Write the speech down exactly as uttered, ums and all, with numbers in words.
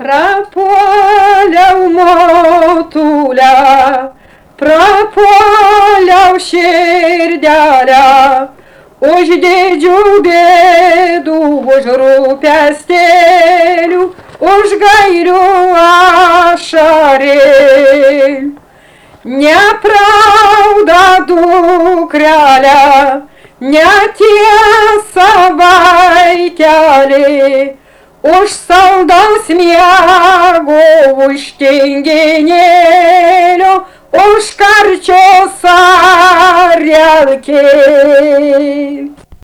Prapuoliau motulę, prapuoliau širdelę, už didžių bėdų, už rūpestėlių, už gairių ašarėlių. Nepravda, dukrelė, netiesa, vaikeli, už saldaus miego, už tinginėlio, už karčios arielkėlį.